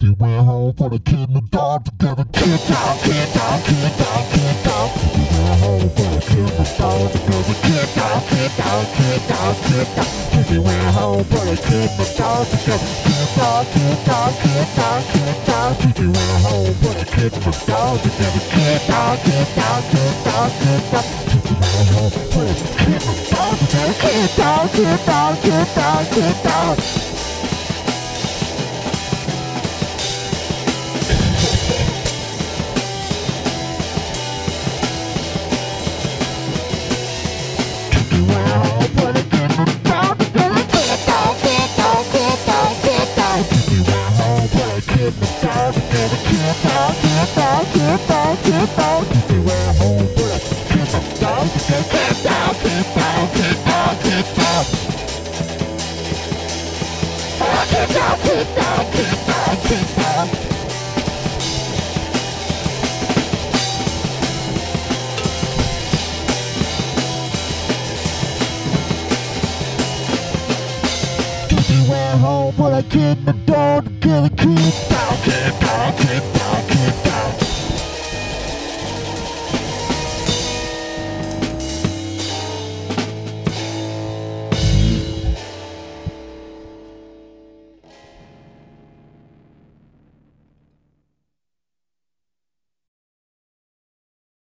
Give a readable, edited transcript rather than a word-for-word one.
They went home for the kid and the dog together. Kid dog, kid dog, kid dog, kid dog. They went home for the kid and the dog together. Kid dog, kid dog, kid dog, kid dog. They went home for the kid and the dog together. Kid dog, kid dog, kid dog, kid dog. They went home for the kid and the dog together. Kid dog, kid dog, kid dog, kid dog. They went home for the kid and the dog together. Kid dog, kid dog, kid dog, kid dog. Home, but I get my dog together, kid dog, kid dog, kid dog.